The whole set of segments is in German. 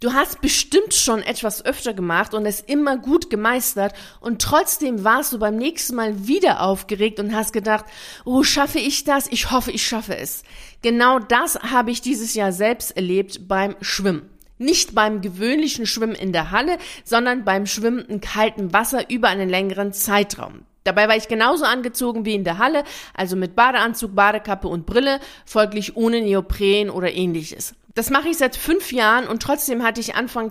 Du hast bestimmt schon etwas öfter gemacht und es immer gut gemeistert und trotzdem warst du beim nächsten Mal wieder aufgeregt und hast gedacht, oh, schaffe ich das? Ich hoffe, ich schaffe es. Genau das habe ich dieses Jahr selbst erlebt beim Schwimmen. Nicht beim gewöhnlichen Schwimmen in der Halle, sondern beim Schwimmen in kaltem Wasser über einen längeren Zeitraum. Dabei war ich genauso angezogen wie in der Halle, also mit Badeanzug, Badekappe und Brille, folglich ohne Neopren oder ähnliches. Das mache ich seit 5 Jahren und trotzdem hatte ich Anfang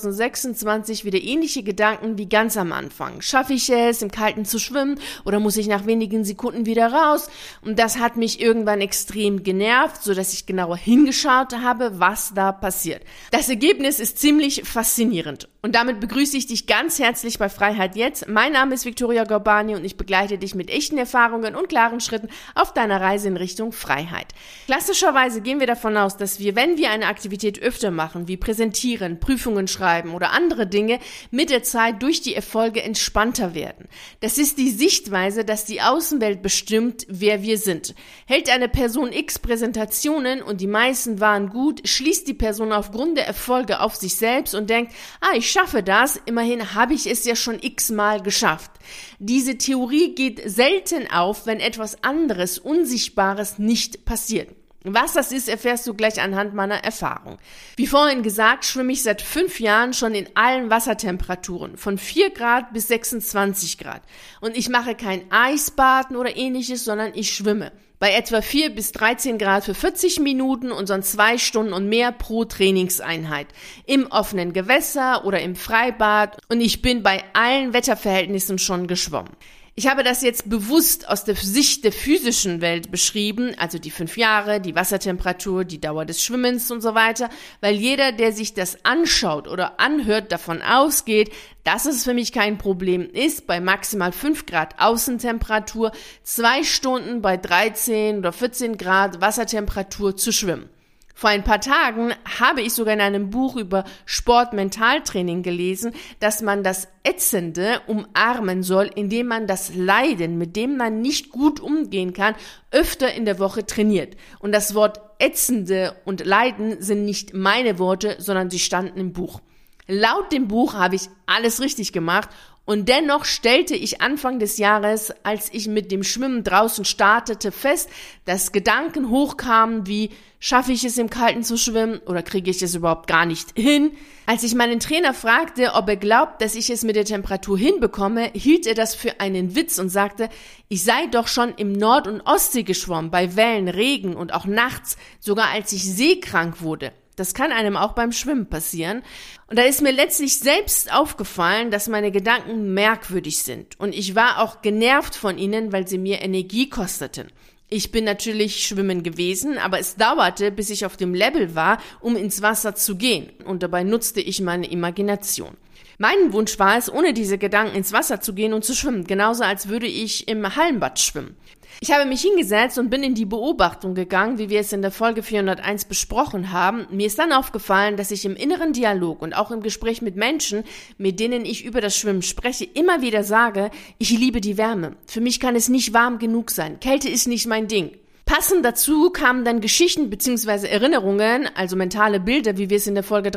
2026 wieder ähnliche Gedanken wie ganz am Anfang. Schaffe ich es, im Kalten zu schwimmen oder muss ich nach wenigen Sekunden wieder raus? Und das hat mich irgendwann extrem genervt, sodass ich genauer hingeschaut habe, was da passiert. Das Ergebnis ist ziemlich faszinierend. Und damit begrüße ich dich ganz herzlich bei Freiheit Jetzt. Mein Name ist Viktoria Gorbani und ich begleite dich mit echten Erfahrungen und klaren Schritten auf deiner Reise in Richtung Freiheit. Klassischerweise gehen wir davon aus, dass wir, wenn wir eine Aktivität öfter machen, wie präsentieren, Prüfungen schreiben oder andere Dinge, mit der Zeit durch die Erfolge entspannter werden. Das ist die Sichtweise, dass die Außenwelt bestimmt, wer wir sind. Hält eine Person X Präsentationen und die meisten waren gut, schließt die Person aufgrund der Erfolge auf sich selbst und denkt, ich schaffe das, immerhin habe ich es ja schon x-mal geschafft. Diese Theorie geht selten auf, wenn etwas anderes, Unsichtbares nicht passiert. Was das ist, erfährst du gleich anhand meiner Erfahrung. Wie vorhin gesagt, schwimme ich seit 5 Jahren schon in allen Wassertemperaturen, von 4 Grad bis 26 Grad. Und ich mache kein Eisbaden oder ähnliches, sondern ich schwimme. Bei etwa 4 bis 13 Grad für 40 Minuten und sonst 2 Stunden und mehr pro Trainingseinheit. Im offenen Gewässer oder im Freibad und ich bin bei allen Wetterverhältnissen schon geschwommen. Ich habe das jetzt bewusst aus der Sicht der physischen Welt beschrieben, also die 5 Jahre, die Wassertemperatur, die Dauer des Schwimmens und so weiter, weil jeder, der sich das anschaut oder anhört, davon ausgeht, dass es für mich kein Problem ist, bei maximal 5 Grad Außentemperatur 2 Stunden bei 13 oder 14 Grad Wassertemperatur zu schwimmen. Vor ein paar Tagen habe ich sogar in einem Buch über Sport-Mentaltraining gelesen, dass man das Ätzende umarmen soll, indem man das Leiden, mit dem man nicht gut umgehen kann, öfter in der Woche trainiert. Und das Wort Ätzende und Leiden sind nicht meine Worte, sondern sie standen im Buch. Laut dem Buch habe ich alles richtig gemacht und dennoch stellte ich Anfang des Jahres, als ich mit dem Schwimmen draußen startete, fest, dass Gedanken hochkamen wie, schaffe ich es im Kalten zu schwimmen oder kriege ich es überhaupt gar nicht hin? Als ich meinen Trainer fragte, ob er glaubt, dass ich es mit der Temperatur hinbekomme, hielt er das für einen Witz und sagte, ich sei doch schon im Nord- und Ostsee geschwommen, bei Wellen, Regen und auch nachts, sogar als ich seekrank wurde. Das kann einem auch beim Schwimmen passieren. Und da ist mir letztlich selbst aufgefallen, dass meine Gedanken merkwürdig sind. Und ich war auch genervt von ihnen, weil sie mir Energie kosteten. Ich bin natürlich schwimmen gewesen, aber es dauerte, bis ich auf dem Level war, um ins Wasser zu gehen. Und dabei nutzte ich meine Imagination. Mein Wunsch war es, ohne diese Gedanken ins Wasser zu gehen und zu schwimmen, genauso als würde ich im Hallenbad schwimmen. Ich habe mich hingesetzt und bin in die Beobachtung gegangen, wie wir es in der Folge 401 besprochen haben. Mir ist dann aufgefallen, dass ich im inneren Dialog und auch im Gespräch mit Menschen, mit denen ich über das Schwimmen spreche, immer wieder sage, ich liebe die Wärme. Für mich kann es nicht warm genug sein. Kälte ist nicht mein Ding. Passend dazu kamen dann Geschichten bzw. Erinnerungen, also mentale Bilder, wie wir es in der Folge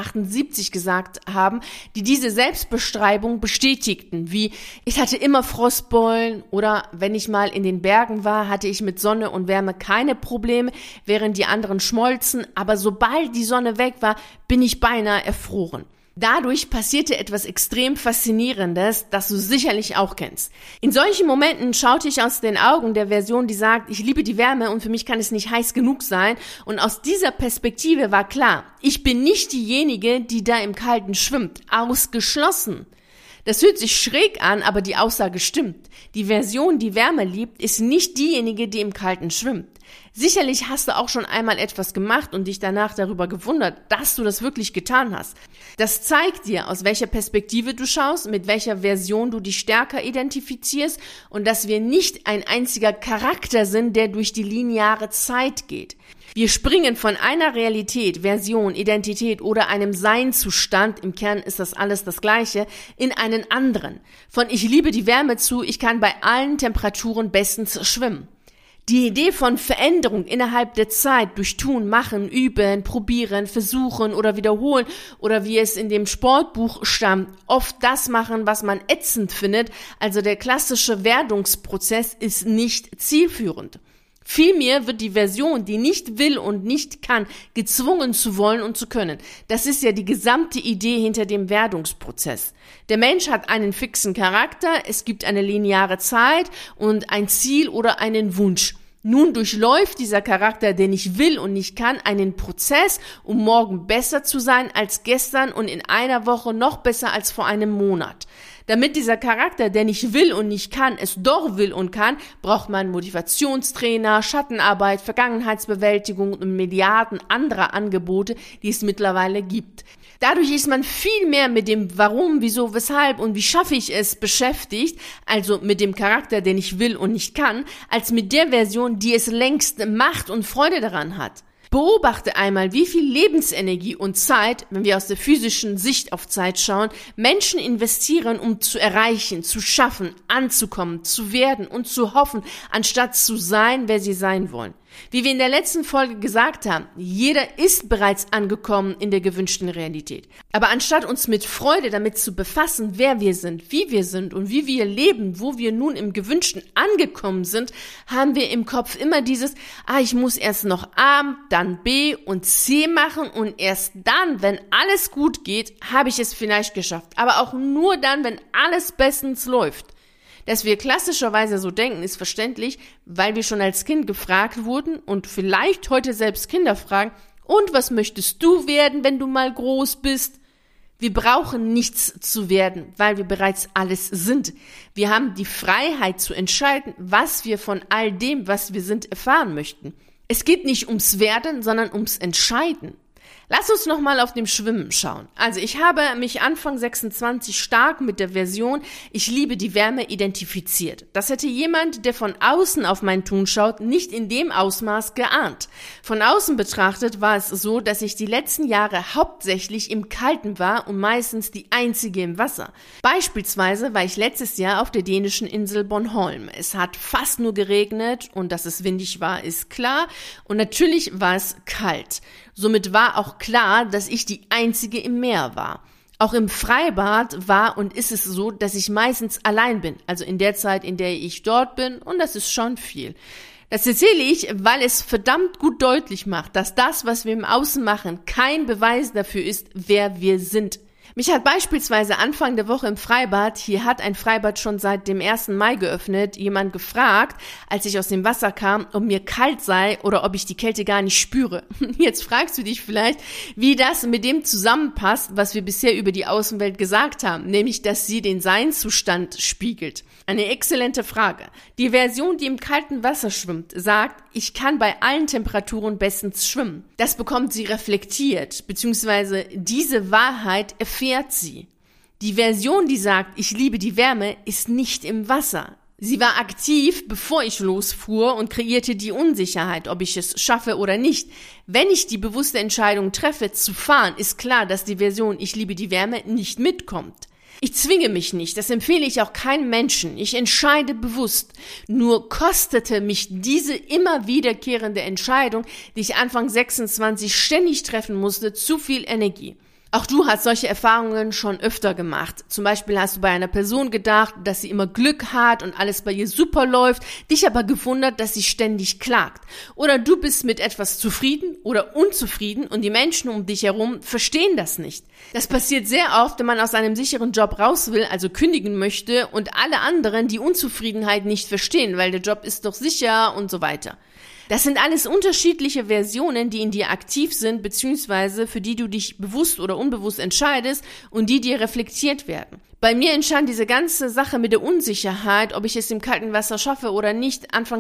378 gesagt haben, die diese Selbstbeschreibung bestätigten, wie ich hatte immer Frostbeulen oder wenn ich mal in den Bergen war, hatte ich mit Sonne und Wärme keine Probleme, während die anderen schmolzen, aber sobald die Sonne weg war, bin ich beinahe erfroren. Dadurch passierte etwas extrem Faszinierendes, das du sicherlich auch kennst. In solchen Momenten schaute ich aus den Augen der Version, die sagt, ich liebe die Wärme und für mich kann es nicht heiß genug sein. Und aus dieser Perspektive war klar, ich bin nicht diejenige, die da im Kalten schwimmt. Ausgeschlossen. Das hört sich schräg an, aber die Aussage stimmt. Die Version, die Wärme liebt, ist nicht diejenige, die im Kalten schwimmt. Sicherlich hast du auch schon einmal etwas gemacht und dich danach darüber gewundert, dass du das wirklich getan hast. Das zeigt dir, aus welcher Perspektive du schaust, mit welcher Version du dich stärker identifizierst und dass wir nicht ein einziger Charakter sind, der durch die lineare Zeit geht. Wir springen von einer Realität, Version, Identität oder einem Seinzustand, im Kern ist das alles das Gleiche, in einen anderen. Von ich liebe die Wärme zu, ich kann bei allen Temperaturen bestens schwimmen. Die Idee von Veränderung innerhalb der Zeit durch Tun, Machen, Üben, Probieren, Versuchen oder Wiederholen oder wie es in dem Sportbuch stammt, oft das machen, was man ätzend findet, also der klassische Werdungsprozess, ist nicht zielführend. Vielmehr wird die Version, die nicht will und nicht kann, gezwungen zu wollen und zu können. Das ist ja die gesamte Idee hinter dem Werdungsprozess. Der Mensch hat einen fixen Charakter, es gibt eine lineare Zeit und ein Ziel oder einen Wunsch. Nun durchläuft dieser Charakter, der nicht will und nicht kann, einen Prozess, um morgen besser zu sein als gestern und in einer Woche noch besser als vor einem Monat. Damit dieser Charakter, der nicht will und nicht kann, es doch will und kann, braucht man Motivationstrainer, Schattenarbeit, Vergangenheitsbewältigung und Milliarden anderer Angebote, die es mittlerweile gibt. Dadurch ist man viel mehr mit dem Warum, Wieso, Weshalb und wie schaffe ich es beschäftigt, also mit dem Charakter, der nicht will und nicht kann, als mit der Version, die es längst macht und Freude daran hat. Beobachte einmal, wie viel Lebensenergie und Zeit, wenn wir aus der physischen Sicht auf Zeit schauen, Menschen investieren, um zu erreichen, zu schaffen, anzukommen, zu werden und zu hoffen, anstatt zu sein, wer sie sein wollen. Wie wir in der letzten Folge gesagt haben, jeder ist bereits angekommen in der gewünschten Realität. Aber anstatt uns mit Freude damit zu befassen, wer wir sind, wie wir sind und wie wir leben, wo wir nun im Gewünschten angekommen sind, haben wir im Kopf immer dieses, ich muss erst noch A, dann B und C machen und erst dann, wenn alles gut geht, habe ich es vielleicht geschafft. Aber auch nur dann, wenn alles bestens läuft. Dass wir klassischerweise so denken, ist verständlich, weil wir schon als Kind gefragt wurden und vielleicht heute selbst Kinder fragen, und was möchtest du werden, wenn du mal groß bist? Wir brauchen nichts zu werden, weil wir bereits alles sind. Wir haben die Freiheit zu entscheiden, was wir von all dem, was wir sind, erfahren möchten. Es geht nicht ums Werden, sondern ums Entscheiden. Lass uns nochmal auf dem Schwimmen schauen. Also ich habe mich Anfang 26 stark mit der Version Ich liebe die Wärme identifiziert. Das hätte jemand, der von außen auf mein Tun schaut, nicht in dem Ausmaß geahnt. Von außen betrachtet war es so, dass ich die letzten Jahre hauptsächlich im Kalten war und meistens die einzige im Wasser. Beispielsweise war ich letztes Jahr auf der dänischen Insel Bornholm. Es hat fast nur geregnet und dass es windig war, ist klar. Und natürlich war es kalt. Somit war auch klar, dass ich die Einzige im Meer war. Auch im Freibad war und ist es so, dass ich meistens allein bin, also in der Zeit, in der ich dort bin, und das ist schon viel. Das erzähle ich, weil es verdammt gut deutlich macht, dass das, was wir im Außen machen, kein Beweis dafür ist, wer wir sind. Mich hat beispielsweise Anfang der Woche im Freibad, hier hat ein Freibad schon seit dem 1. Mai geöffnet, jemand gefragt, als ich aus dem Wasser kam, ob mir kalt sei oder ob ich die Kälte gar nicht spüre. Jetzt fragst du dich vielleicht, wie das mit dem zusammenpasst, was wir bisher über die Außenwelt gesagt haben, nämlich, dass sie den Seinszustand spiegelt. Eine exzellente Frage. Die Version, die im kalten Wasser schwimmt, sagt, ich kann bei allen Temperaturen bestens schwimmen. Das bekommt sie reflektiert, beziehungsweise diese Wahrheit erfährt sie. Die Version, die sagt, ich liebe die Wärme, ist nicht im Wasser. Sie war aktiv, bevor ich losfuhr und kreierte die Unsicherheit, ob ich es schaffe oder nicht. Wenn ich die bewusste Entscheidung treffe, zu fahren, ist klar, dass die Version, ich liebe die Wärme, nicht mitkommt. Ich zwinge mich nicht, das empfehle ich auch keinem Menschen. Ich entscheide bewusst. Nur kostete mich diese immer wiederkehrende Entscheidung, die ich Anfang 26 ständig treffen musste, zu viel Energie. Auch du hast solche Erfahrungen schon öfter gemacht. Zum Beispiel hast du bei einer Person gedacht, dass sie immer Glück hat und alles bei ihr super läuft, dich aber gewundert, dass sie ständig klagt. Oder du bist mit etwas zufrieden oder unzufrieden und die Menschen um dich herum verstehen das nicht. Das passiert sehr oft, wenn man aus einem sicheren Job raus will, also kündigen möchte und alle anderen die Unzufriedenheit nicht verstehen, weil der Job ist doch sicher und so weiter. Das sind alles unterschiedliche Versionen, die in dir aktiv sind, beziehungsweise für die du dich bewusst oder unbewusst entscheidest und die dir reflektiert werden. Bei mir entstand diese ganze Sache mit der Unsicherheit, ob ich es im kalten Wasser schaffe oder nicht, Anfang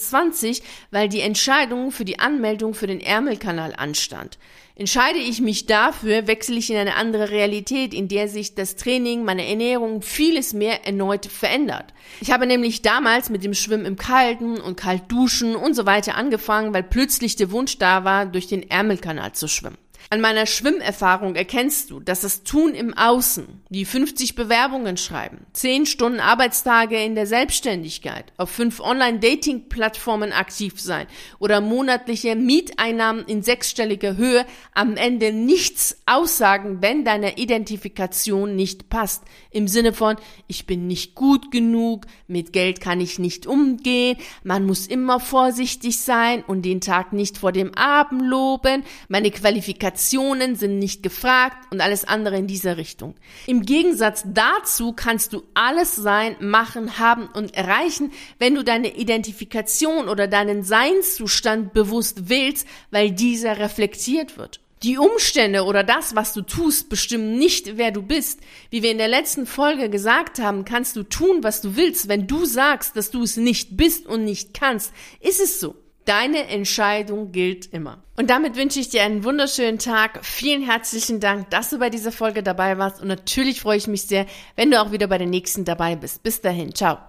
26, weil die Entscheidung für die Anmeldung für den Ärmelkanal anstand. Entscheide ich mich dafür, wechsle ich in eine andere Realität, in der sich das Training, meine Ernährung, vieles mehr erneut verändert. Ich habe nämlich damals mit dem Schwimmen im Kalten und Kaltduschen und so weiter angefangen, weil plötzlich der Wunsch da war, durch den Ärmelkanal zu schwimmen. An meiner Schwimmerfahrung erkennst du, dass das Tun im Außen, wie 50 Bewerbungen schreiben, 10 Stunden Arbeitstage in der Selbstständigkeit, auf 5 Online-Dating-Plattformen aktiv sein oder monatliche Mieteinnahmen in 6-stelliger Höhe am Ende nichts aussagen, wenn deine Identifikation nicht passt. Im Sinne von, ich bin nicht gut genug, mit Geld kann ich nicht umgehen, man muss immer vorsichtig sein und den Tag nicht vor dem Abend loben, meine Qualifikationen sind nicht gefragt und alles andere in dieser Richtung. Im Gegensatz dazu kannst du alles sein, machen, haben und erreichen, wenn du deine Identifikation oder deinen Seinszustand bewusst wählst, weil dieser reflektiert wird. Die Umstände oder das, was du tust, bestimmen nicht, wer du bist. Wie wir in der letzten Folge gesagt haben, kannst du tun, was du willst. Wenn du sagst, dass du es nicht bist und nicht kannst, ist es so. Deine Entscheidung gilt immer. Und damit wünsche ich dir einen wunderschönen Tag. Vielen herzlichen Dank, dass du bei dieser Folge dabei warst. Und natürlich freue ich mich sehr, wenn du auch wieder bei der nächsten dabei bist. Bis dahin, ciao.